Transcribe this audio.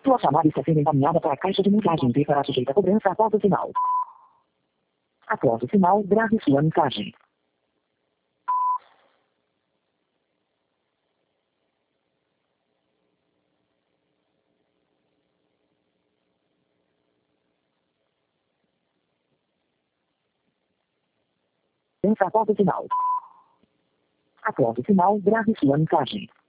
Sua chamada está sendo encaminhada para a caixa de mensagem e será sujeita a cobrança após o sinal. Após o sinal, grave sua mensagem. Após o sinal. Após o sinal, grave sua mensagem.